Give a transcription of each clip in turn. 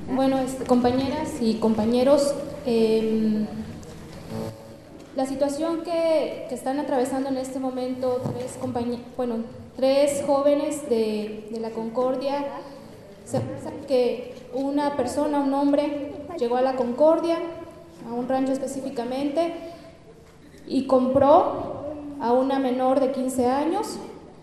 Bueno, compañeras y compañeros, la situación que están atravesando en este momento tres jóvenes de la Concordia, se piensa que una persona, un hombre, llegó a la Concordia, a un rancho específicamente, y compró a una menor de 15 años.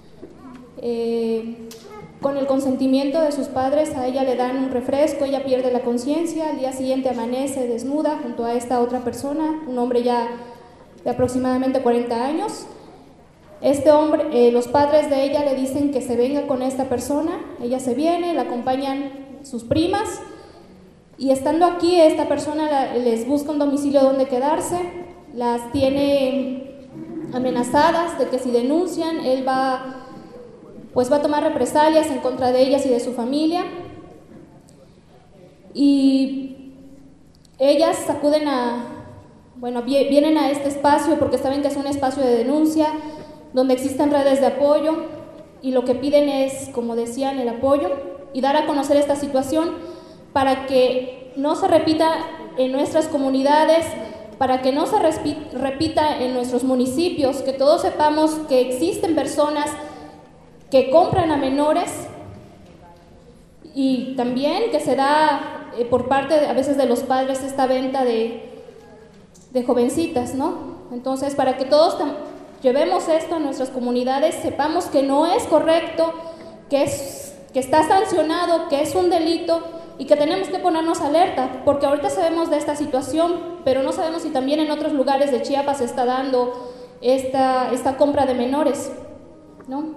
Con el consentimiento de sus padres, a ella le dan un refresco, ella pierde la conciencia, al día siguiente amanece desnuda junto a esta otra persona, un hombre ya de aproximadamente 40 años. Este hombre, los padres de ella le dicen que se venga con esta persona, ella se viene, la acompañan sus primas, y estando aquí esta persona les busca un domicilio donde quedarse, las tiene amenazadas de que si denuncian, él va a tomar represalias en contra de ellas y de su familia. Y ellas vienen a este espacio porque saben que es un espacio de denuncia, donde existen redes de apoyo, y lo que piden es, como decían, el apoyo y dar a conocer esta situación para que no se repita en nuestras comunidades, para que no se repita en nuestros municipios, que todos sepamos que existen personas que compran a menores, y también que se da por parte a veces de los padres esta venta de jovencitas, ¿no? Entonces, para que todos llevemos esto a nuestras comunidades, sepamos que no es correcto, que está sancionado, que es un delito y que tenemos que ponernos alerta, porque ahorita sabemos de esta situación, pero no sabemos si también en otros lugares de Chiapas se está dando esta compra de menores, ¿no?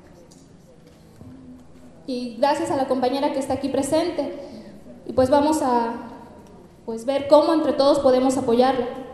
Y gracias a la compañera que está aquí presente, y pues vamos a ver cómo entre todos podemos apoyarla.